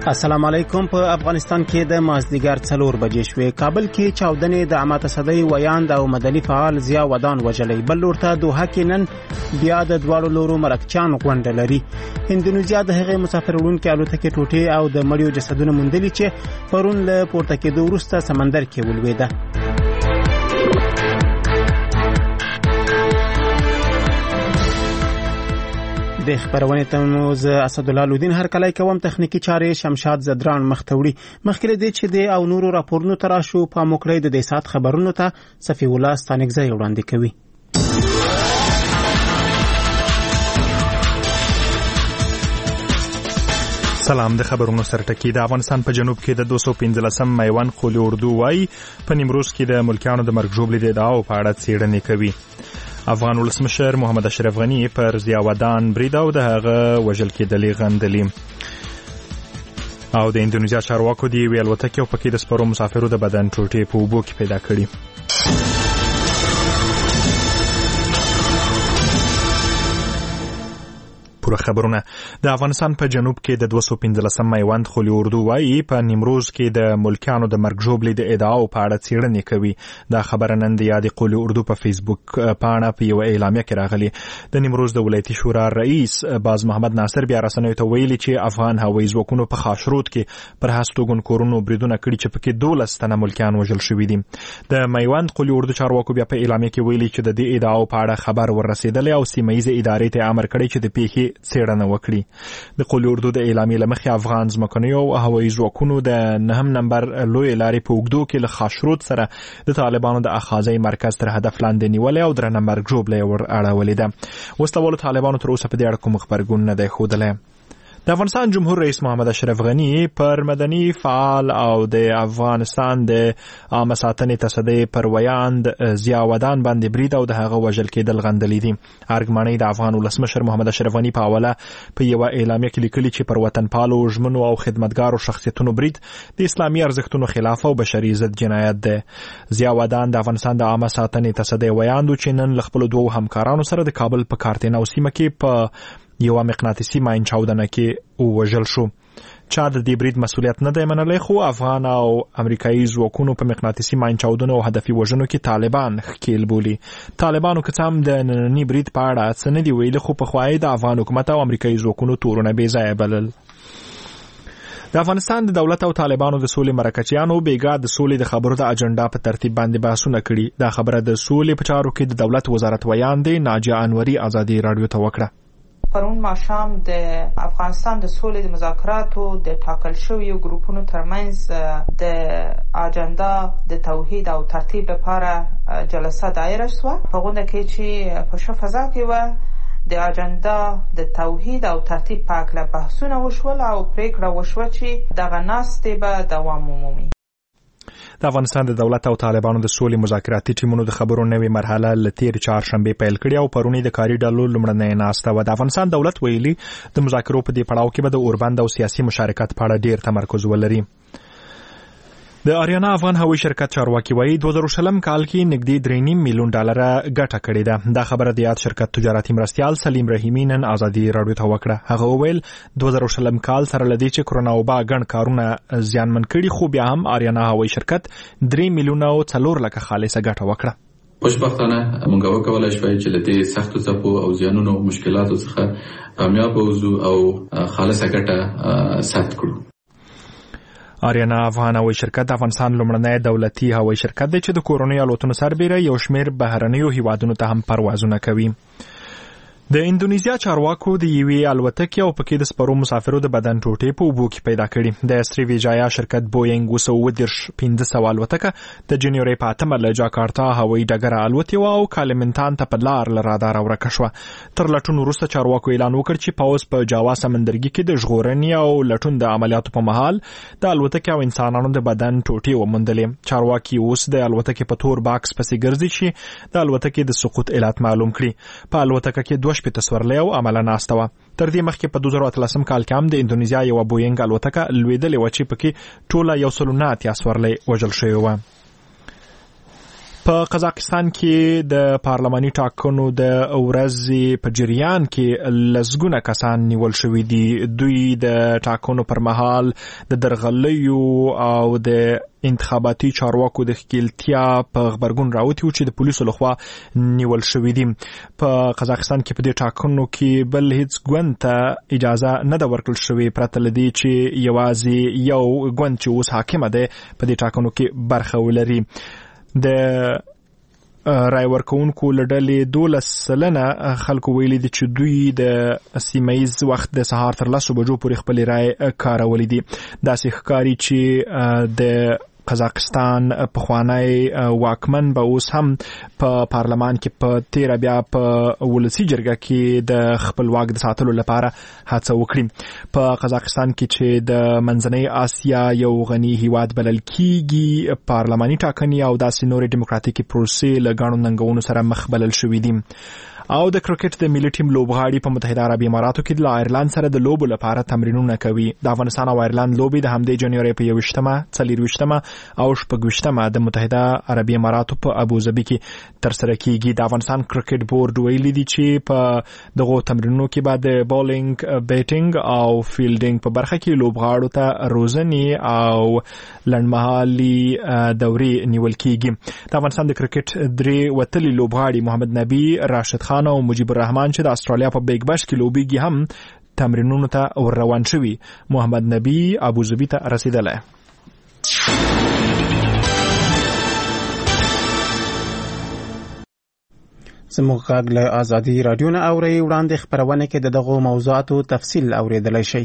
السلام علیکم. په افغانستان کې د مازدیګر 4 بجې شوې. کابل کې چاودنې د عامه تصدۍ ویاند او مدني فعال ضیا ودان وجلې. بل لورته دوحه کې نن بیا د دواړو لورو مرکچان غونډه لري. اندونیزیا د هغې مسافر وړونکي الوتکې ټوټې او د مړیو جسدونه موندلي چې پرون له پورته کېدو وروسته سمندر کې ولوېده. د خبرونه ته زه اسدالله لودین هر کله کوم تخنیکی چارې شمشاد زدران مختوړي. مخکې دې چې د او نورو راپورونو تراشو په موکړې د دې سات خبرونو ته صفی الله ستانګزی وړاندې کوي. سلام. د خبرونو سرټکی. د افغانستان په جنوب کې د 215 میوند قلی اردو وای په نیمروز کې د ملکیانو د مرګ ژوبلې د ادعاو په اړه څېړنې کوي. افغان ولسمشر محمد اشرف غنی پر ضیا ودان برید او د هغه وژل کېدلې غندلې. او د اندونیزیا چارواکو دی ویل الوتکې او پکې د سپرو مسافرو د بدن ټوټې په اوبو کې پیدا کړي. پوره خبرونه. د افغانستان په جنوب کې د 215 میوند قلی اردو وای په نیمروز کې د ملکیانو د مرګ ژوبلې د ادعاو په اړه څېړنې کوي. دا خبره نن د یاد قلی اردو په فیسبوک پاڼه په یو اعلامیه کې راغلی. د نیمروز د ولایتي شورا رئیس باز محمد ناصر بیا رسنیو ته ویلي چې افغان هوایي ځواکونو په خاشرود کې پر هستوګن کورونو بریدونه کړي چې پکې 12 تنه ملکیان وژل شوي دي. د میوند قلی اردو چارواکو بیا په اعلامیه کې ویلي چې د دې ادعاو په اړه خبر ورسېدلی او سیمه ییزې ادارې ته امر کړی چې د پیښې څېړنه وکړي. د قلی اردو د اعلامیې له مخې افغان ځمکنیو او هوایي ځواکونو د 9 نمبر لوی لارې په اوږدو کې له خاشرود سره د طالبانو د اخاذي مرکز تر هدف لاندې نیولې او درنه مرګ ژوبلې ور اړولې ده. وسلوالو طالبانو تر اوسه په دې اړه کوم خبرګون نه دی ښودلی. د افغانستان جمهور رئیس محمد اشرف غنی پر مدني فعال او د افغانستان د عامه ساتنې تصدۍ پر ویاند ضیا ودان باندې برید او د هغه وژل کېدل غندلې دي. ارګمانۍ د افغان ولسمشر محمد اشرف غنی په حواله په یو اعلامیه کې لیکلي چې پر وطنپالو ژمنو او خدمتګارو شخصیتونو برید د اسلامي ارزښتونو خلاف او بشري ضد جنایت ده. ضیا ودان د افغانستان د عامه ساتنې تصدۍ ویاند چې نن له خپلو دوو همکارانو سره د کابل په کارتینو سیمه کې په یو مقناطیسي ماین چاودنه کې وژل شو. چا د دې برید مسؤلیت نه دی منلی، خو افغان او امریکایي ځواکونو په مقناطیسي ماین چاودنو او هدفي وژنو کې طالبان ښکیل بولي. طالبانو که څه هم د ننني برید په اړه څه نه دي ویلي، خو پخوا د افغان حکومت او امریکایي ځواکونو تورونه بې ځایه بلل. د افغانستان د دولت او طالبانو د سولې مرکچیانو بیګا د سولې د خبرو د اجنډا په ترتیب باندې بحثونه کړي. دا خبره د سولې په چارو کې د دولت وزارت ویاندې ناجیه انوري ازادي رادیو ته وکړه. پرون ماښام د افغانستان د سولې د مذاکراتو د ټاکل شویو ګروپونو ترمنځ د اجنډا د توحید او ترتیب لپاره جلسه دایره شوه. په غونډه کې چې په ښه فضا کې وه، د اجنډا د توحید او ترتیب په هکله بحثونه وشول او پریکړه وشوه چې دغه ناستې به دوام ومومي. د افغانستان د دولت او طالبانو د سولې مذاکراتي ټیمونو د خبرو نوې مرحله له تېرې چهارشنبې پیل کړې او پرونی د کاري ډلو لومړنۍ ناسته وه. د افغانستان دولت ویلي د مذاکرو په دې پړاو کې به د اوربند او سیاسي مشارکت په اړه ډېر تمرکز ولري. د آریانا افغان هوایي شرکت چارواکي وایي 2020 کال کې نږدې 3.5 میلیون ډالره ګټه کړې ده. دا خبره د یاد شرکت تجارتي مرستیال سلیم رحیمي نن ازادي رادیو ته وکړه. هغه وویل 2020 کال سره لدې چې کرونا وبا ګڼ کارونه زیانمن کړي، خو بیا هم آریانا هوایي شرکت 3 میلیونه او 4 لکه خالصه ګټه وکړه. خوشبختانه موږ وکولای شو چې له دې سختو څپو او زیانونو او مشکلاتو څخه کامیاب ووځو او خالصه ګټه ثبت کړو. آریانا افغان هوایي شرکت د افغانستان لومړنی دولتي هوایي شرکت دی چې د کورنیو الوتنو سربیره یو شمېر بهرنیو هیوادونو ته هم پروازونه کوي. د اندونیزیا چارواکو د یوې الوتکې او پکې د سپرو مسافرو د بدن ټوټې په اوبو کې پیدا کړي. د سریویجایا شرکت بوینګ 235 الوتکه د جنوري په 8 له جاکارتا هوایي ډګره الوتې وه او کالمنتان ته په لار له رادار ورکه شوه. تر لټون وروسته چارواکو اعلان وکړ چې پوځ په جاوا سمندرګي کې د ژغورنې او لټون د عملیاتو په مهال د الوتکې او انسانانو د بدن ټوټې وموندلې. چارواکي اوس د الوتکې په تور باکس پسې ګرځي چې د الوتکې د سقوط علت معلوم کړي. په الوتکه کې 2 تصورلی او عمله ناسته وه. تر دې مخکې په 2013 کال کې هم د اندونیزیا یوه بوینګ الوتکه لوېدلې وه چې پکې ټوله 180 سورلی وژل شوی وه. په قزاقستان کې د پارلماني ټاکنو د ورځې په جریان کې لسګونه کسان نیول شوي دي. دوی د ټاکنو پر مهال د درغلیو او د انتخاباتي چارواکو د ښکیلتیا په غبرګون راوتی و چې د پولیسو لخوا نیول شوي دي. په قزاقستان کې په دې ټاکنو کې بل هیڅ ګوند ته اجازه نه ده ورکړل شوې پرته له دې چې یوازې یو ګوند چې اوس حاکمه دی په دې ټاکنو کې برخه ولري. د رای ورکوونکو له ډلې 12% خلکو ویلي دي چې دوی د سیمه‌ییز وخت د سهار تر 10 بجو پورې خپل رای کارولی دي. داسې ښکاري چې د قزاقستان پخوانی واکمن به اوس هم په پارلمان کې په تیر بیا په ولسی جرګه کې د خپل واک د ساتلو لپاره هڅه وکړي. په قزاقستان کې چې د منځنۍ آسیا یو غني هیواد بلل کیږي پارلماني ټاکنې او داسې نورې دیموکراتیکي پروسې له ګڼو ننګونو سره مخ بلل شوي دي. او د کرکټ د ملي ټیم لوبغاړي په متحده عربي اماراتو کې د آیرلند سره د لوبو لپاره تمرینونه کوي. د افغانستان او آیرلند لوبې د همدې جنوري په 21 او 26 د متحده عربي اماراتو په ابوظبي کې ترسره کیږي. د افغانستان کرکټ بورډ ویلي دي چې په دغه تمرینونو کې بعد بولینګ، بیټینګ او فیلډینګ په برخه کې لوبغاړو ته روزنې او لنډمهالي دورې نیول کیږي. د افغانستان د کرکټ درې وتلي لوبغاړي محمد نبی، راشد خان او مجيب الرحمن چې د استرالیا په بیگ باش کې لوبيږي هم تمرینونو ته ور روان شوي. محمد نبی ابوظبي ته رسیدلی. زموږ غږ له ازادي رادیو نه اوري. وړاندې خبرونه کې د دغو موضوعاتو تفصیل اوریدلای شئ.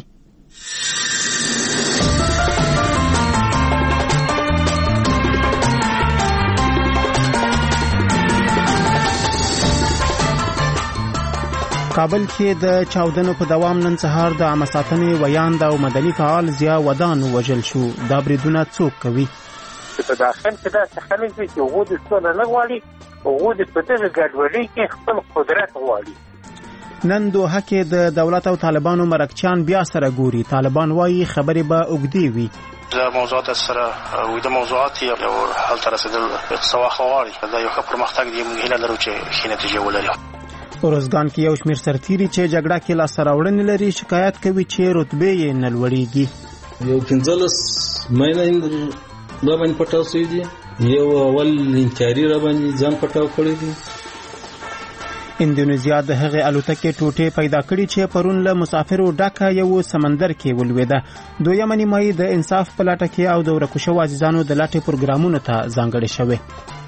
کابل کې د چاودنو په دوام نن سهار د عامه ساتنې ویاند او مدني فعال ضیا ودان وژل شو. دا بریدونه څوک کوي؟ په داخل کې دا خلک چې هغوی د څه نه غواړي، هغوی د په دغه ګډوډۍ کې خپل قدرت غواړي. نن دوحه کې د دولت او طالبانو مرکچیان بیا سره ګوري. طالبان وايي خبرې به اوږدې وي. دا موضوعات سره د موضوعات یو حل تر رسیدل څه وخت غواړي. دا یو ښه پرمختګ دی، موږ هیله لرو چې ښه نتیجه ولري. روزګان کې یو شمېر سرتیري چې جګړه کې لاس راوړنې لري شکایت کوي چې رتبه یې نه لوړېږي. یو 15 مېنه را باندې پټاو شوی دی، یو اول انکاري را باندې ځان پټاو کړی دی. اندونیزیا د هغې الوتکې ټوټې پیدا کړي چې پرون له مسافرو ډکه یو سمندر کې ولوېده. دویمه نیمایي د انصاف په لټه کې او د ورکو شوو عزیزانو د لټې پروګرامونو ته ځانګړې شوې.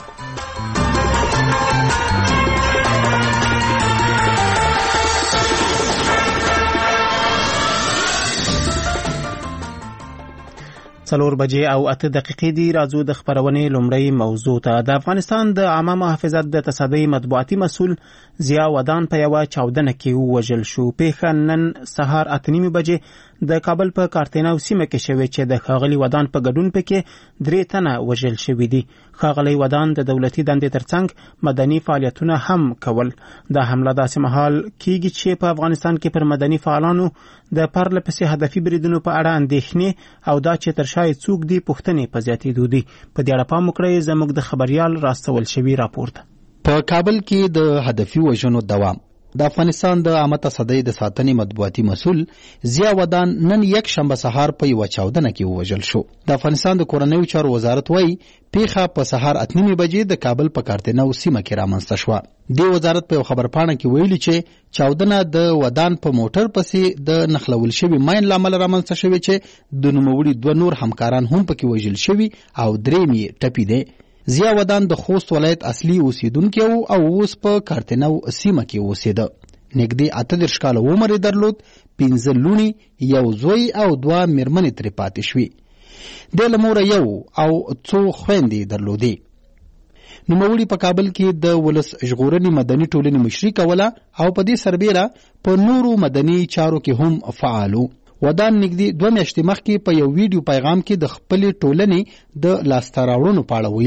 څلور بجې او 8 دقیقې دی. راځو د خبرونې لومړی موضوع ته. د افغانستان د عامه محافظت د تصدۍ مطبوعاتي مسؤل ضیا ودان په یوه چاودنه کې ووژل شو. پیښه نن سهار 8:30 بجې د کابل په کارتیناو سیمه کې شوې چې د ښاغلي ودان په ګډون پکې 3 تنه وژل شوي دي. ښاغلي ودان د دولتي دندې ترڅنګ مدني فعالیتونه هم کول. دا حمله داسې مهال کیږي چې په افغانستان کې پر مدني فعالانو د پرله پسې هدفي بریدونو په اړه اندېښنې او دا چې تر شاید څوک دی پوښتنې په زیاتېدو دي. په دې اړه پام وکړئ. زموږ د خبريال راستول شوی راپورته. په کابل کې د هدفي وژنو دوام. د افغانستان د عامه تصدۍ د ساتنې مطبوعاتي مسؤل ضیا ودان نن یک شنبه سهار په یوه چاودنه کې ووژل شو. د افغانستان د کورنیو چارو وزارت وایي پیښه په سهار 8:30 بجې د کابل په کارتیناو سیمه کې رامنځته شوه. د وزارت په خبرپاڼه کې ویلي چې چاودنه د ودان په موټر پسې د نخلول شوی ماین لامل رامنځته شوی چې د نوموړي 2 نور همکاران هم پکې وژل شوي او 3 یې ټپي دي. ضیا ودان د خوست ولایت اصلي اوسیدونکی او اوس په کارتیناو سیمه کې اوسېده. نږدې 38 کاله عمر یې درلود. 15 لونی، یو زوی او 2 میرمنې ترې پاتې شوې. د له موره یو او څو خویندې درلودې. نوموړي په کابل کې د ولس ژغورنې مدني ټولنې مشري کوله او په دې سربیره په نورو مدني چارو کې هم فعالو. ودان نږدې 2 میاشتې مخکې په یو ویډیو پیغام کې د خپلې ټولنې د لاسته راوړنو په اړه ویلي وو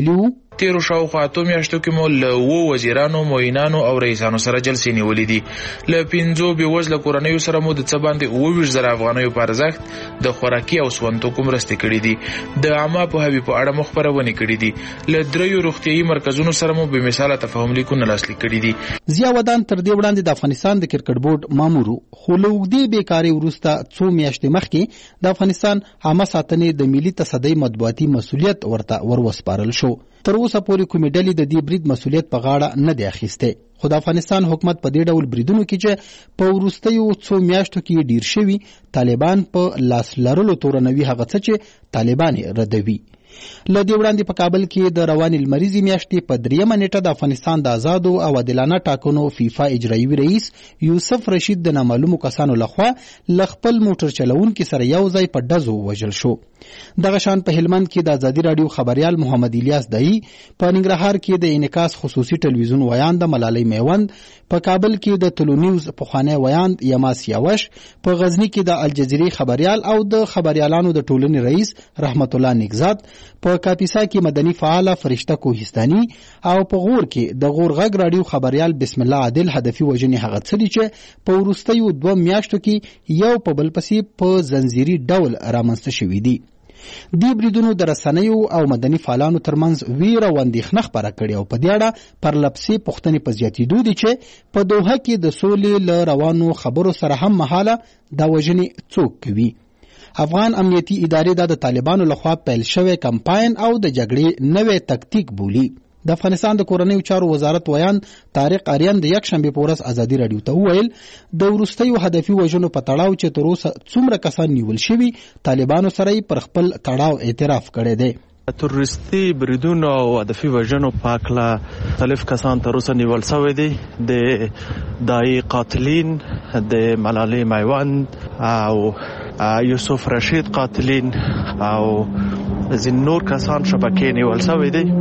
تیرو شاوخوا 8 میاشتو کې مو له 2 وزیرانو، معینانو او رئیسانو سره جلسې نیولې دي. له 5 بېوزله کورنیو سره مو د څه باندې 22,000 افغانیو په ارزښت د خوراکي او سونتوکو مرستې کړې دي. د عامه پوهاوي په اړه مو خپرونې کړې دي. له 3 روغتیايي مرکزونو سره مو بې مثاله تفاهم لیکونه لاسلیک کړي دي. ضیا ودان تر دې وړاندې د افغانستان د کرکټ بورډ مامور خو له اوږدې بیکارۍ وروسته 2 میاشتې مخکې د افغانستان عامه ساتنې د ملي تصدۍ مطبوعاتي مسؤلیت ورته وروسپارل شو. تر اوسه پورې کومې ډلې د دې برید مسؤلیت په غاړه نه دی اخیستی، خو د افغانستان حکومت په دې ډول بریدونو کې چې په وروستیو 2 میاشتو کې ډیر شوي طالبان په لاس لرلو تورنوي هغه څه چې طالبان ردوي. له دې وړاندې په کابل کې د روانې لمریزې میاشتې په 3 نیټه د افغانستان د آزادو او عادلانه ټاکنو فیفا اجرایوي رئیس یوسف رشید د نامعلومو کسانو لخوا له خپل موټر چلونکي سره یو ځای په ډزو ووژل شو. دغه شان په هلمند کې د ازادي راډیو خبریال محمد الیاس دایی، په ننګرهار کې د انعکاس خصوصي ټلویزیون ویاند ملالۍ میوند، په کابل کې د تلو نیوز پخوانی ویاند یماس یاوش، په غزنی کې د الجزیرې خبریال او د خبریالانو د ټولنې رئیس رحمت الله نیکزاد، په کاپیسا کې مدني فعال فرشته کوهستاني او په غور کې د غور غږ راډیو خبریال بسم الله عادل هدفي وژنې هغه څه دي چې په وروستیو 2 میاشتو کې یو په بل پسې په زنځیري ډول رامنځته شوي دي. دې بریدونو د رسنیو او مدني فعالانو ترمنځ ویره او اندېښنه خپره کړې او په دې اړه پرلپسې پوښتنې په زیاتېدو دي چې په دوحه کې د سولې له روانو خبرو سره هم مهاله دا وژنې څوک کوي. افغان امنیتي ادارې دا د طالبانو لخوا پیل شوی کمپاین او د جګړې نوې تکتیک بولي. د افغانستان د کورنیو چارو وزارت ویان طارق آریان د یکشنبې په ورځ ازادي راډیو ته وویل د وروستیو هدفي وژنو په تړاو چې تر اوسه څومره کسان نیول شوي، طالبانو سره یې پر خپل تړاو اعتراف کړی دی. تروریستي بریدونو او هدفي وژنو په هکله مختلف کسان تر اوسه نیول شوي دي. د دای قاتلین، د ملالۍ میوند او یوسف رشید قاتلین او ځینې نور کسان شبکې نیول شوي دي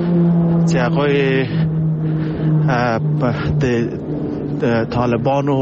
چې هغوی د طالبانو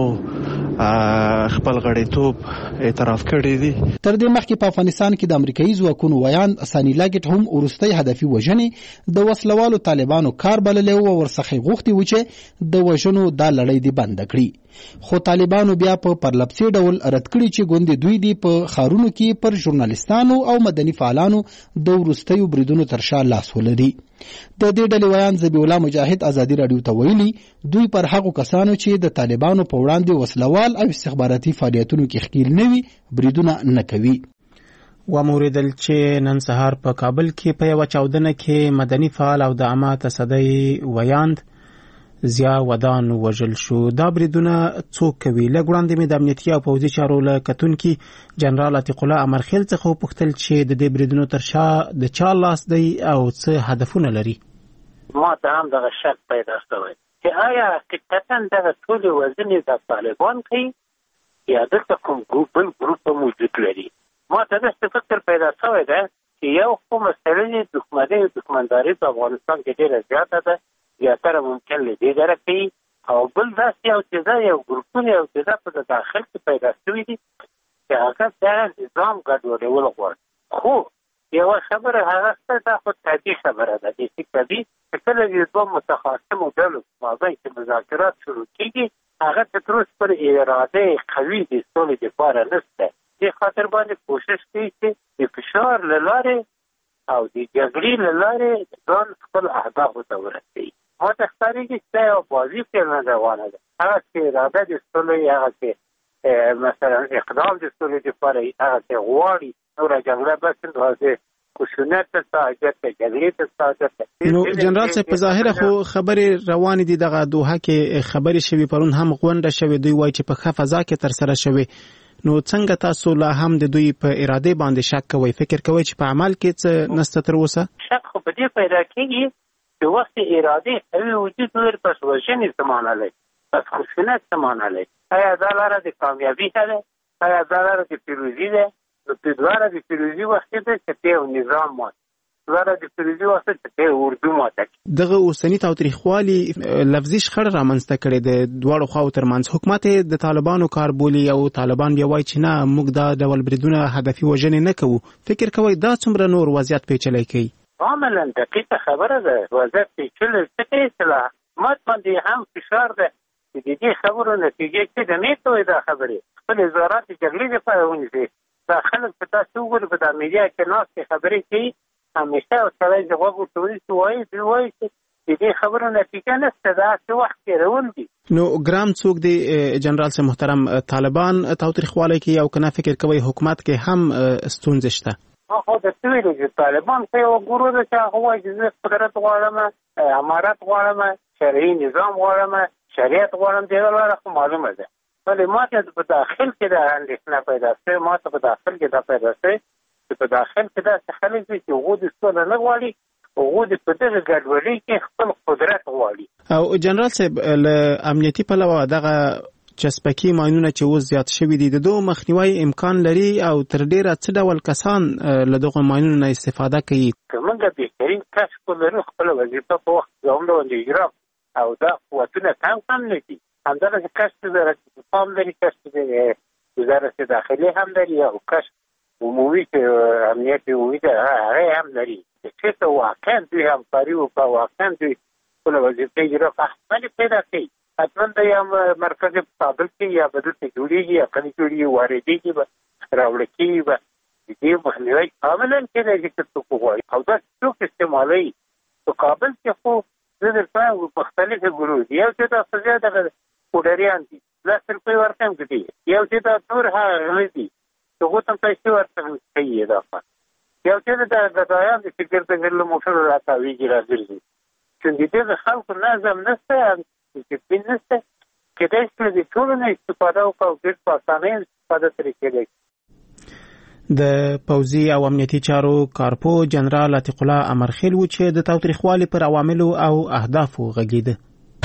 خپل غړیتوب اعتراف کړی دي. تر دې مخکې په افغانستان کې د امریکایي ځواکونو ویاند سانی لاګټ هم وروستۍ هدفي وژنې د وسلوالو طالبانو کار بللی و او ورڅخه غوښتي و چې د وژنو دا لړۍ دې بنده کړي، خو طالبانو بیا په پرلپسې ډول رد کړي چې ګوندې دوی دې په ښارونو کې پر ژورنالستانو او مدني فعالانو د وروستیو بریدونو تر شا لاس ولري. د دې ډلې ویاند ذبیح الله مجاهد ازادي راډیو ته ویلي دوی پر هغو کسانو چې د طالبانو په وړاندې وسلوال او استخباراتي فعالیتونو کې ښکیل نه وي بریدونه نه کوي. وموریدل چې نن سهار په کابل کې په یوه چاودنه کې مدني فعال او د عامه تصدۍ ویاند ضیا ودان وژل شو. دا بریدونه څوک کوي؟ لږ وړاندې مې د امنیتي او پوځي چارو له کتونکي جنرال عتیق الله امرخیل څخه وپوښتل چې د دې بریدونو تر شا د چا لاس دی او څه هدفونه لري. ما ته هم دغه شک پیدا شوی چې آیا حقیقتا دغه ټولې وژنې د طالبان کوي یا دلته کوم بل ګروپ موجود لري. ما ته داسې فکر پیدا شوی دی چې یو خو مسلې دښمنۍ او دښمنداري په افغانستان کې ډېره زیاته ده، زیاتره ممکن له دې ډېره کوي، او بل داسې یو څیزه یو ګروپونه یو څیزه په داخل کې پیدا شوي دي چې هغه دغه نظام ګډوډول غواړي. خو یوه خبره هغه څه دا خو طبیعي خبره ده چې طبیعي چې کله د دوه متخاصمو ډلو په مابین کې مذاکرات شروع کېږي هغه تر اوسه پر اراده قوي د سولې دپاره نشته. دې خاطر باندې کوشش کوي چې د فشار له لارې او د جګړې له لارې ځان خپل اهدافو ته ورسوي. ما ته ښکارېږي چې دا یوه بازي فعلا روانه ده. هغه چې اراده د سولې، هغه چې مثلا اقدام د سولې دپاره وي، هغه چې غواړي نوره جګړه بس د خشونت ته حاجت ده، جګړې ته حاجت ده. نو جنرال صاحب په ظاهره خو خبرې روانې دي، دغه دوحه کې خبرې شوي، پرون هم غونډه شوې، دوی وایي چې په ښه فضا کې ترسره شوې. نو څنګه تاسو لا هم د دوی په اراده باندې شک کوئ؟ فکر کوئ چې په عمل کې څه نسته تر اوسه؟ شک خو په دې پیدا کېږي چې وخت اراده قوي وجود ولري، پس وژنې څه معنا لري، پس خشونت څه معنا لري. آیا دا لاره د کامیابي ده؟ آیا دا لاره د پیروزي ده؟ نو په لاره د پیروزي وخت ده چې یو نظام مات، لاره د پیروزي وخت چې اردو ماته. دغه اوسني تاوتریخوالي لفظي شخړه رامنځته کړې د دواړو خواو ترمنځ. حکومت د طالبانو کار بولي او طالبان بیا وایي چې نه موږ دا ډول بریدونه هدفي وژنې نه کوو. فکر کوئ دا څومره نور وضعیت پیچلی کوي؟ کاملا دقیقه خبره ده. وضعیت پیچیده څه کوي چې له حکومت باندې هم فشار ده چې د دې خبرو نتیجې څه ده. نه کوي دا خبرې خپل وزارت جګړې لپاره ونیسي. دا خلک په تاسو وګورئ په دا میډیا کې ناستې خبرې کوي، همیشه سړی ځواب ورکوي چې وایي چې دې خبرو نتیجه نشته، دا څه وخت تېرول دي. نو ګرام څوک دی جنرال صاحب محترم، طالبان تاوتریخوالی کوي او کنه فکر کوي حکومت کې هم ستونزې شته؟ خو د څه ویلو چې طالبان ته یو ګورو ده چې هغه وایي چې زه قدرت غواړم، امارت غواړم، شرعي نظام غواړم، شریعت غواړم، دې لاره خو معلومه ده. ولی ما ته په داخل کې دا اندېښنه پیدا شوې، ما ته په داخل کې دا پیدا شوې چې په داخل کې داسې خلک دي چې هغوی د سوله نه غواړي، هغوی د په دغه ګډوډۍ کې خپل قدرت غواړي. او جنرال صاحب له امنیتي پلوه دغه چسپکي ماینونه چې اوس زیات شوي دي، د دوه مخنیوي امکان لري او تر ډیره څه ډول کسان له دغه ماینونو نه استفاده کوي؟ که موږ بهترین کشف ولرو خپله وظیفه په وخت ګاونډ اجرا او دا قوتونه کم نه دي. همدارنګه کشف وزارت دفاع لري، کشف وزارت داخلي هم لري او کشف عمومي امنیت عمومي هغه هم لري. چې ته واقعا دوی همکاري وکړه، واقعا دوی خپله وظیفه اجرا کړي، پیدا کوي. حتما د یا مرکز په کابل کې یا بدلته جوړېږي یا کله جوړېږي واردېږي به راوړل کېږي به د دې مخنیوی کاملا کېدای شي چې څوک وغواړي او دا څوک استعمالوي. په کابل کې خو زه درته مختلفې ګروپ دي، یو چې دا سزا دغه پوډریان دي 10 روپۍ ورکوم کړي، یو چې دا نور هغه دي هغو ته پیسې ورکوم کوي، دا یو چې دا ګدایان دي چې ګرځېدل له موټرو راتاویږي راګرځي. چې د دې خلکو نظم نشته، ډسپلین نشته، کېدای شي د ټولو نه استفاده وکړو او ډېر په اسانۍ استفاده ترې کېدای شي. د پوځي او امنیتي چارو کارپو جنرال عتیق الله امرخیل و چې د تاوتریخوالي پر عواملو او اهدافو غږېده.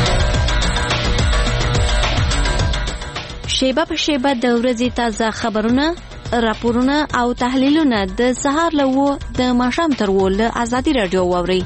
شیبه په شیبه د ورځې تازه خبرونه، راپورونه او تحلیلونه د سهار له 9 د ماښام تر 10 له ازادي راډیو واورئ.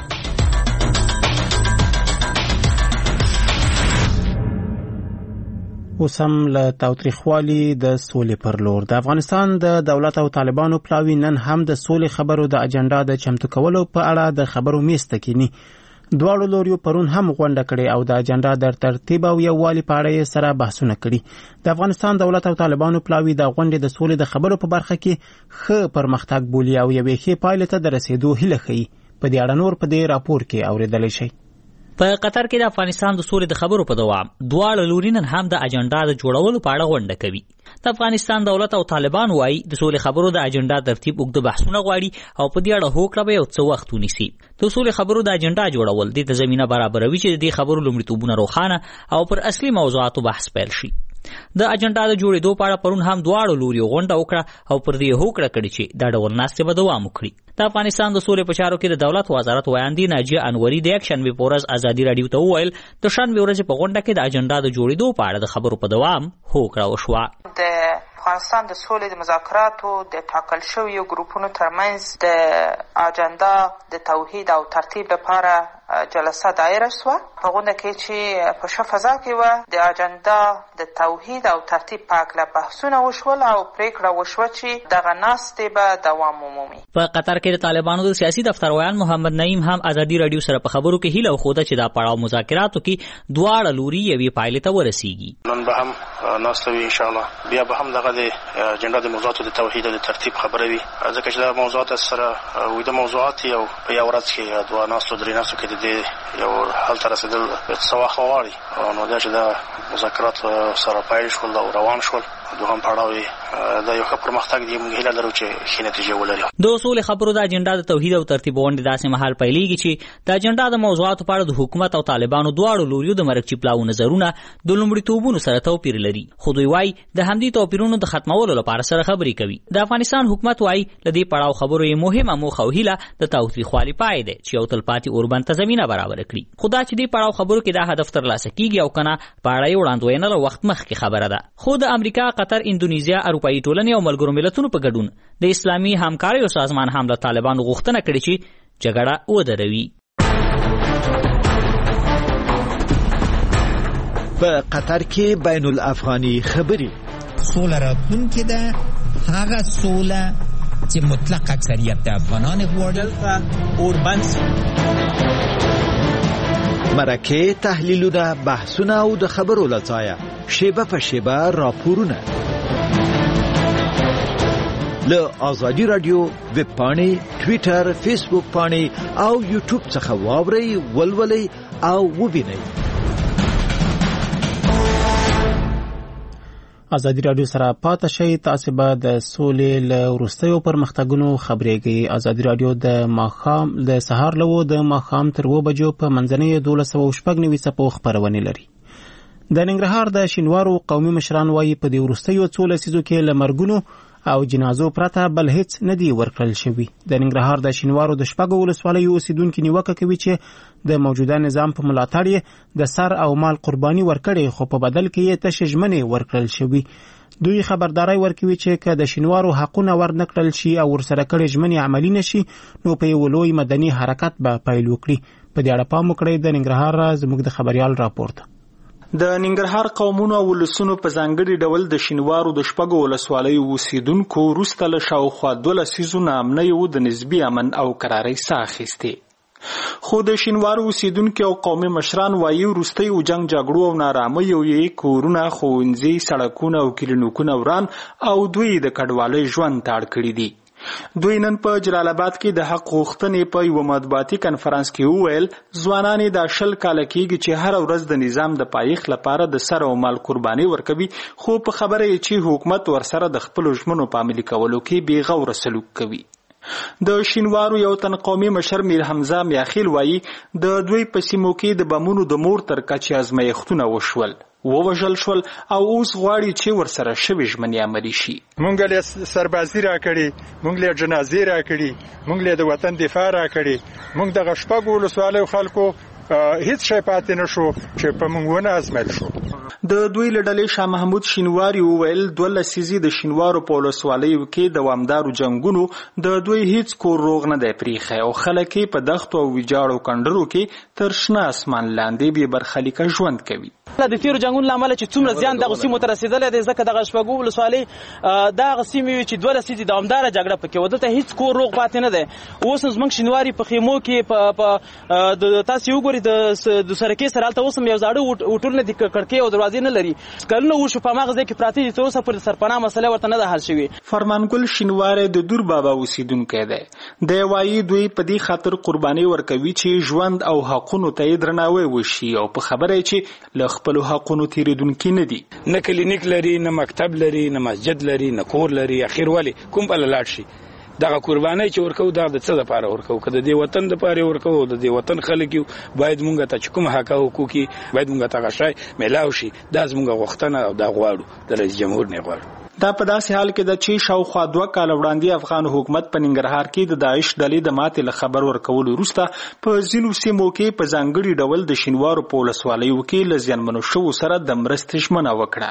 اوس هم له تاوتریخوالي د سولې پر لور د افغانستان د دولت او طالبانو پلاوی نن هم د سولې خبرو د اجنډا د چمتو کولو په اړه د خبرو میز ته کینی. دواړو لوریو پرون هم غونډه کړې او د اجنډا د ترتیب او یووالي په اړه سره بحثونه کړي. د افغانستان دولت او طالبانو پلاوی د غونډې د سولې د خبرو په برخه کې ښه پرمختګ بولي او یوې ښې پایلې ته د رسیدو هیله ښیي. په دې اړه نور په دې راپور کې اوریدلی شئ. په قطر کې د افغانستان د سولې د خبرو په دوام دواړه لوري نن هم د اجنډا د جوړولو په اړه غونډه کوي. د افغانستان دولت او طالبان وايي د سولې خبرو د اجنډا ترتیب اوږده بحثونه غواړي او په دې اړه هوکړه به یو څه وخت ونیسي. د سولې خبرو د اجنډا جوړول د زمينه برابروي چې د دې خبرو لومړیتوبونه روښانه او پر اصلي موضوعاتو بحث پیل شي. د اجنډا د جوړېدو په اړه پرون هم دواړو لوري غونډه وکړه او پر دې هوکړه کړې چې دا ډول ناستې به دوام وکړي. د افغانستان د سولې په چارو کې د دولت وزارت وایاندې ناجیه انوري د یک شنبه په ورځ ازادي راډیو ته وویل د شنبه ورځ په غونډه کې د اجنډا د جوړېدو په اړه د خبرو په دوام هوکړه وشوه. د افغانستان د سولې د مذاکراتو د ټاکل شویو ګروپونو ترمنځ د اجنډا د توحید او ترتیب لپاره جلسه دایره شوه. په غونډه کې چې په ښه فضا کې وه د اجنډا د توحید او ترتیب په اړه بحثونه وشول او پریکړه وشوه چې دغه ناستې به دوام ومومي. په قطر کې د طالبانو د سیاسي دفتر ویان محمد نعیم هم ازادي راډیو سره په خبرو کې هیله وښوده چې دا پړاو مذاکراتو کې دواړه لوري یوې پایلې ته ورسیږي. نن به هم ناسته وي ان شاء الله، بیا به هم دغه د اجنډا د موضوعاتو د توحید او د ترتیب خبره وي، ځکه چې دا موضوعات سره وي د موضوعات یو په یو ورځ کې دوه ناستو درې ناستو کې د دې یو حل ته رسېدل څه وخت غواړي. نو دا چې دا مذاکرات سره پیل شول او روان شول دوهم پړاو دا یو ښه پرمختګ دی، موږ هیله لرو چې ښې نتیجې ولري. د سولې خبرو د اجنډا د توحید او ترتیب غونډې داسې مهال پیلېږي چې د اجنډا د موضوعاتو په اړه د حکومت او طالبانو دواړو لوریو د مرکچي پلاو نظرونه د لومړیتوبونو سره توپیر لري، خو دوی وايي د همدې توپیرونو د ختمولو لپاره سره خبرې کوي. د افغانستان حکومت وايي د دې پړاو خبرو یې مهمه موخه او هیله د تاوتریخوالي پای دی چې یو تلپاتې اوربند ته زمینه برابر کړي. خو دا چې دې پړاو خبرو کې دا هدف ترلاسه کیږي او کنه په اړه یې وړاندوینه له وخت مخکې خبره ده. خو د امریکا، قطر، اندونیزیا، اروپایي ټولنې او ملګرو ملتونو په ګډون د اسلامي همکاریو سازمان هم له طالبانو غوښتنه کړې چې جګړه ودروي. په قطر کې بین الافغاني خبري سوله راتلونکې ده، هغه سوله چې مطلق اکثریت د افغانان غواړي اوربند مرکه تحلیلونه بحثونه او د خبرو لڅایه شیبه په شیبه راپورونه له آزادی رادیو ویب پاڼې ټوئیټر فیسبوک پاڼې او یوټیوب څخه واورئ ولولئ او ووینئ. ازادي رادیو سره پاتې شئ. تاسو به د سولې له وروستیو پرمختګونو خبرېږئ. ازادي رادیو د سهار له د ماښام تر 2 بجو په منځنۍ 1290 څپو خپرونې لري. د ننګرهار د شینوارو قومي مشران وایي په دې وروستیو 2 لسیزو کې له مرګونو او جنازو پرته بل هیڅ نه دی ورکړل شوی. د ننګرهار د شینوارو د شپږو ولسوالیو اوسیدونکو نیوکه کوي چې د موجوده نظام په ملاتړ یې د سر او مال قرباني ورکړي، خو په بدل کې یې تش ژمنې ورکړل شوی. دوی خبرداري ورکوي چې که د شینوارو حقونه ورنکړل شي او ورسره کړي ژمنې عملی نشي نو په یو لوی مدني حرکت به پیل وکړي. په دې اړه پام وکړئ. د ننګرهار زموږ د خبريال راپورټ. د ننګرهار قومونو او ولسونو په ځانګړي ډول د شینوارو د شپږو ولسوالیو اوسیدونکو وروسته له شاوخوا 2 لسیزو نه امنیو د نسبي امن او قرارۍ ساه اخیستې. خو د شینوارو اوسیدونکو او قومي مشران وایي وروستیو جنگ جګړو او نارامیو یې کورونه، ښوونځي، سړکونه او کلینیکونه وران او دوی د کډوالۍ ژوند تاړ کړي دي. دوی نن په جلال آباد کې د حق غوښتنې په یو مطبوعاتي کنفرانس کې وویل ځوانان د 10 کاله کېږي چې هر ورځ د نظام د پایښت لپاره د سر او مال قرباني ورکوي، خو په خبره یې چې حکومت ورسره د خپل ژمنو په عملي کولو کې بې غوره سلوک کوي. د شینوارو یو تن قومي مشر میر حمزه میاخیل وایي د دوی په سیمو کې د بمونو د مور تر کچې ازمایښتونه وشول، ووژل شول او اوس غواړي چې ورسره شوي ژمنې عملي شي. مونږ له سربازي راکړي، مونږ له جنازې راکړي، مونږ له د وطن دفاع راکړي، مونږ د غشپګو ولسوالیو خلکو هیڅ شی پاتې نشو چې په مونږ ونه ازمایل شو. د دوی لړلې شاه محمود شینواری وویل 2 لسیزې د شینوارو په ولسوالیو کې دوامدارو جنگونو د دوی هیڅ کور روغ نه دی پریښی او خلک په دښتو او ویجاړو کندرو کې تر شنه اسمان لاندې بې برخلیکه ژوند کوي. د تیرو جنگونو لامل چې څومره زیان دغه سیمو ته رسیدلی دی ځکه دغه شپږو ولسوالۍ دغه سیمې چې 2 لسیزې دوامداره جګړه پکې وه، دلته هیڅ کور روغ پاتې نه دی. اوس زموږ شینواري په خیمو کې تاسې وګورئ د سرکې سره هلته اوس هم یو زاړه هوټلونه دي، کړکۍ او دروازې نه لري. کلونه وشو په هماغه ځای کې پراته دي، تر اوسه پورې سرپناه مسله ورته نه ده حل شوې. فرمانګل شینواری د دور بابا اوسیدونکی دی. دی وایي دوی په دې خاطر قرباني ورکوي چې ژوند او حقونو ته یې درناوی وشي او په خبره یې چې له خپلو حقونو تیریدونکي نه دي. نه کلینیک لري، نه مکتب لري، نه مسجد لري، نه کور لري. اخر ولې کوم بل لاړ شي؟ دغه قرباني چې ورکو دا د څه لپاره ورکو؟ که د دې وطن لپاره ورکو، د دې وطن خلک یو باید مونږ ته چې کوم حق او حقوق باید مونږ ته غشای ملاو شي. دا زموږ غوښتنه او دا غواړو د رئیس جمهور نه غواړو. دا په داسې حال کې ده چې شاوخوا 2 کاله وړاندې افغان حکومت په ننګرهار کې د داعش ډلې د ماتې له خبر ورکولو وروسته په ځینو سیمو کې په ځانګړي ډول د شینوارو په ولسوالیو کې له زیانمنو شوو سره د مرستې ژمنه وکړه.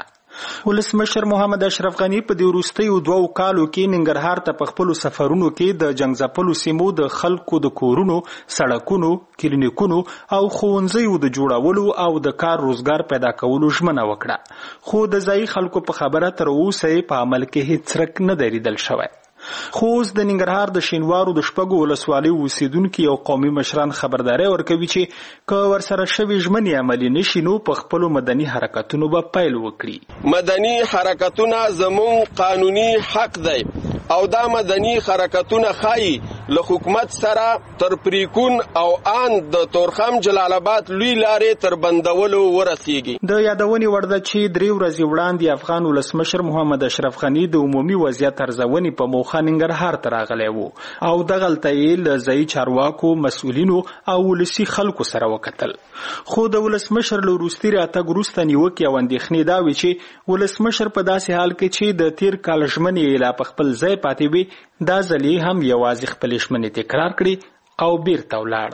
ولسمشر محمد اشرف غنی په دې وروستیو 2 کالو کې ننګرهار ته په خپلو سفرونو کې د جنګ ځپلو سیمو د خلکو د کورونو، سړکونو، کلینیکونو او ښوونځیو د جوړولو او د کار روزګار پیدا کولو ژمنه وکړه، خو د ځایي خلکو په خبره تر اوسه په عمل کې هیڅ څرک نه دی لیدل شوی. خو اوس د ننګرهار د شینوارو د شپږو ولسوالیو اوسیدونکي او قومي مشران خبرداری ورکوي چې که ورسره شوي ژمنې عملي نشي نو په خپلو مدني حرکتونو به پیل وکړي. مدني حرکتونه زموږ قانوني حق دی او دا مدني حرکتونه ښایي له حکومت سره تر پریکون او آن د تورخم جلال آباد لوی لارې تر بندولو ورسیږي. د یادونې وړ ده چې 3 ورځې وړاندې افغان ولسمشر محمد اشرف غنی د عمومي وضعیت ارزونې په موخه ننګرهار ته راغلی و او دغلته یې له ځایي چارواکو، مسؤلینو او ولسي خلکو سره وکتل. خو د ولسمشر له وروستي راتګ وروسته نیوکې او اندېښنې دا وې چې ولسمشر په داسې حال کې چې د تیر کال ژمنې یې لا په خپل ځای پاتې وي، دا ځل یې هم یوازې خپلې ژمنې تکرار کړي او بیرته ولاړ.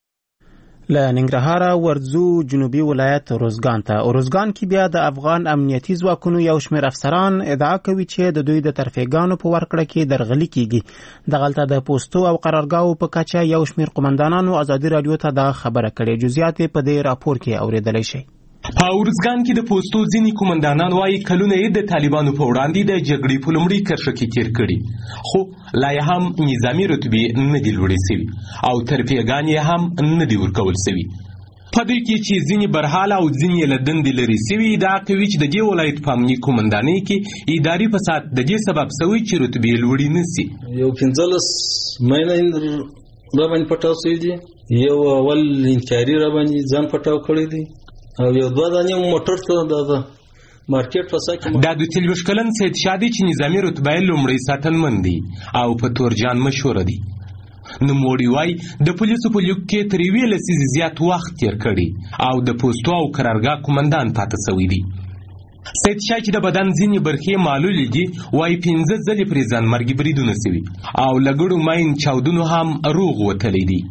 له ننګرهار ورځو جنوبي ولایت روزګان ته. روزګان کې بیا د افغان امنیتي ځواکونو یو شمېر افسران ادعا کوي چې د دوی د ترفیګانو په ورکړه کې درغلي کیږي. دغلته د پوستو او قرارګاو په کچه یو شمېر قومندانانو ازادي رادیو ته دا خبره کړې. جزئیات په دې راپور کې اوریدلی شئ. په ارزګان کې د پوستو ځینې قومندانان وایي کلونه یې د طالبانو په وړاندې د جګړې په لومړۍ کرښه کې تیر کړي، خو لا یې هم نظامي رتبې نه دي لوړې سوي او ترفیهګانې هم نه دي ورکول سوي. په دوی کې چې ځینې برحاله او ځینې له دندې لرې سوي ادعا کوي چې د دې ولایت په امني قومندانۍ کې اداري فساد د دې سبب سوی چې رتبې لوړې نه سي. یو 15 مینه راباندې پټاو سوي دي، یو اول انتیاري راباندې ځان پټاو کړی دی او یو 2 دانې موټر ته د مارکیټ په سا کې دا د 23 کلن سید شادي چې نظامي رتبه یې لومړی ساتنمن دی او په تورجان مشهوره دی. نوموړي وایي د پولیسو په لیک کې تر 1 لسیزې زیات وخت تیر کړی او د پوستو او قرارګاه قومندان پاتې سوی دی. سید شاه چې د بدن ځینې برخې معلولې دي وایي 15 ځلې پرې ځانمرګي بریدونه سوي او له ګډو ماین چاودنو هم روغ وتلی دی.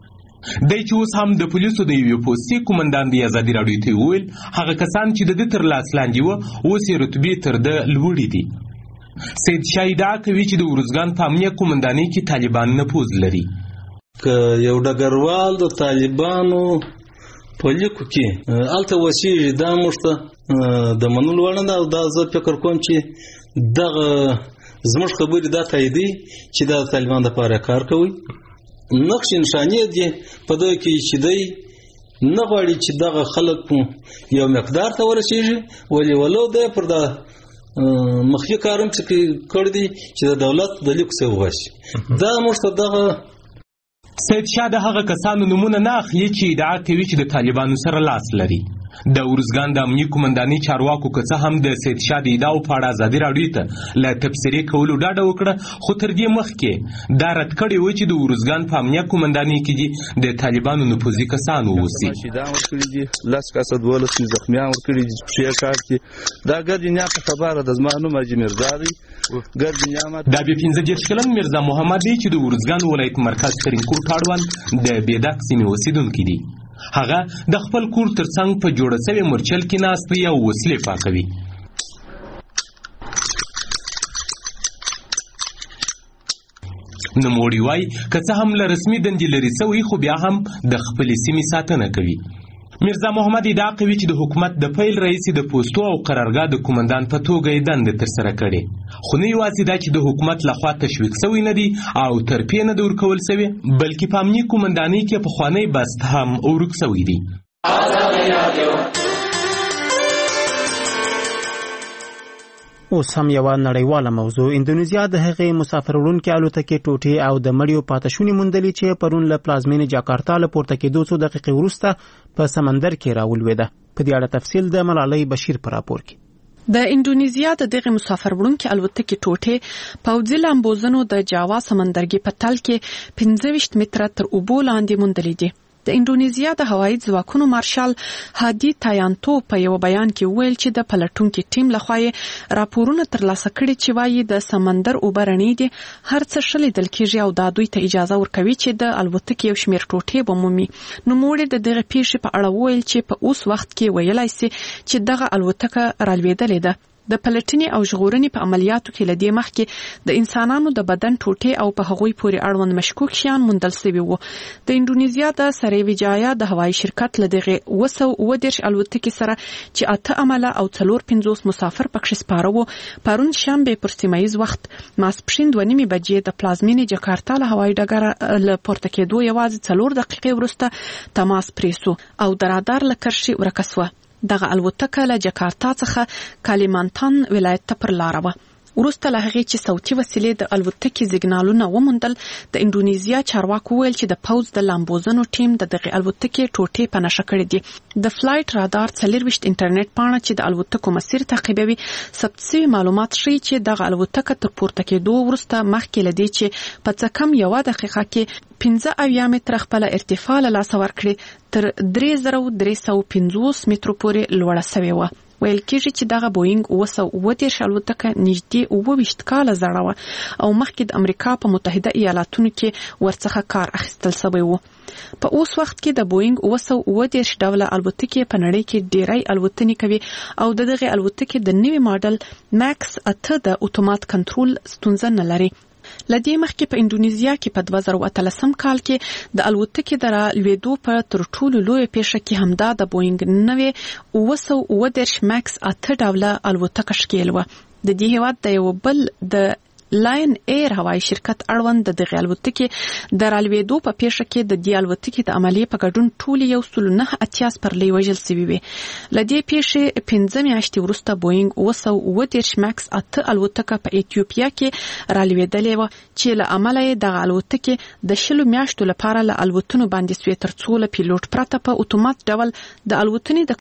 دی چې اوس هم د پولیسو د یوې پوستې قومندان د ازادي راډیو ته وویل هغه کسان چې د ده تر لاس لاندې وه اوس یې رتبې تر ده لوړې دي. سید شاه ادعا کوي چې د ارزګان په امنیه قومندانۍ کې طالبان نفوذ لري. که یو ډګروال د طالبانو په لیکو کې هلته وسیږي دا موږ ته د منلو وړ نه ده او دا زه فکر کوم چې دغه زموږ خبرې دا تاییدوي چې دا د طالبان دپاره کار کوي. نقش نشانې دي په دوی کې چې دی نه غواړي چې دغه خلک یو مقدار ته ورسېږي، ولې ولو دی پر دا مخکې کارم چې کړی دی چې د دولت د لیک څه وغواړي. دا موږ ته دغه سید شاه د هغه کسانو نومونه نه اخلي چې ادعا کوي چې د طالبانو سره لاس لري. د ارزګان د امني قومندانۍ چارواکو که څه هم د سید شاه د ادعاو په اړه ازادي راډیو ته له تبصرې کولو ډاډه وکړه، خو تر دې مخکې دا رد کړې وه چې د ارزګان په امنیه قومندانۍ کې دي د طالبانو نفوذي کسان واوسي. شهیدان ورکړي دي، 10 کسه 12 زخمیان ورکړي دي په پښې کار کې. دا ګردنیا په خبره د زما نوم حاجي مرزا دی. دا بیا 15 کلن مرزا محمد دی چې د ارزګان ولایت مرکز ترینکوټ اړوند د بیداک سیمې اوسېدونکی دی. هغه د خپل کور ترڅنګ په جوړه سوي مرچل کې ناست دی او وسلې پاکوي. نوموړي وایي که څه هم له رسمي دندې لرې سوی خو بیا هم د خپلې سیمې ساتنه کوي. مرزا محمد ادعا کوي چې د حکومت د پیل رئیس د پوستو او قرارګاه د قومندان په توګه یې دنده ترسره کړې، خو نه یوازې دا چې د حکومت لخوا تشویق سوی نه دي او ترفیع نه ده ورکول سوې، بلکې په امني قومندانۍ کې پخوانی بست هم ورک سوی دی. اوس هم یوه نړیواله موضوع. اندونیزیا د هغې مسافر وړونکې الوتکې ټوټې او د مړیو پاتې شونې موندلې چې پرون له پلازمینې جاکارتا له پورته کېدو څو دقیقې وروسته په سمندر کې راولوېده. په دې اړه تفصیل د ملالۍ بشیر په راپور کې. د اندونیزیا د دغه مسافر وړونکې الوتکې ټوټې پوځي لامبوزنو د جاوا سمندرګي په تل کې 25 متره تر اوبو لاندې موندلې دي. د اندونیزیا د هوایي ځواکونو مارشال هادي تایانتو په یو بیان کې ویل چې د پلټونکو ټیم لخوا راپورونه ترلاسه کړي چې وایي د سمندر اوبه رڼې دي، هر څه شلیدل کېږي او دا دوی ته اجازه ورکوي چې د الوتکې یو شمېر ټوټې ومومي. نوموړي د دغه پیښې په اړه ویل چې په اوس وخت کې ویلای شي چې دغه الوتکه رالوېدلې ده. د پلټنې او ژغورنې په عملیاتو کې لدې مخکې د انسانانو د بدن ټوټې او په هغوی پورې اړوند مشکوک شیان موندل شوي وو. د اندونیزیا د سریویجایا د هوایي شرکت له دغه 230 الوتکې سره چې 8 عمله او 450 مسافر پکښې سپاره وو پرون شنبه پر سیمایي وخت ماسپښین 2:30 بجې د پلازمینې جاکارتا له هوایي ډګره له پورته کېدو یوازې 4 دقیقې وروسته تماس پریسو او د رادار له کرښې ورکه سوه. دغه الوتکه له جاکارتا څخه کالیمانتان ولایت ته پر لاره وه. وروسته له هغې چې صوتي وسیلې د الوتکې سیګنالونه وموندل، د اندونیزیا چارواکو ویل چې د پوځ د لامبوزنو ټیم د دغه الوتکې ټوټې په نښه کړې دي. د فلایټ رادار 24 انټرنیټ پاڼه چې د الوتکو مسیر تعقیبوي ثبت شوي معلومات ښیي چې دغه الوتکه تر پورته کېدو وروسته مخکې له دې چې په څه کم یوه دقیقه کې 15 متره خپله ارتفاع له لاسه ورکړي تر 3350 مترو پورې لوړه سوې وه. ویل کېږي چې دغه بوینګ 230 الوتکه نږدې 22 کاله زړه وه او مخکې د امریکا په متحده ایالاتونو کې ورڅخه کار اخیستل شوی و. په اوس وخت کې د بوینګ 230 ډوله الوتکې په نړۍ کې ډېری الوتنې کوي او دغه الوتکې د نوي ماډل ماکس 8 د اتومات کنټرول ستونزه نه لري. لدې مخکې په انډونیزیا کې په 2013 کال کې د الوتکې د رالوېدو په تر ټولو لویه پیښه کې همدا د بوینګ 937 ماکس 8 ډوله الوتکه ښکېل وه. د دې هېواد د یو بل د لاین ایر هوایي شرکت اړوند د دغه الوتکې د رالوېدو په پیښه کې د دې الوتکې د عملیې په ګډون ټول 109 سپرلۍ وژل شوي وي. له دې پیښې 15 میاشتې وروسته بوینګ 937 ماکس 8 الوتکه په ایتیوپیا کې رالوېدلې وه چې له امله یې دغه الوتکې د 10 میاشتو لپاره له الوتنو باندې سوې تر څو له پیلوټ پرته په اتومات ډول د الوتنې د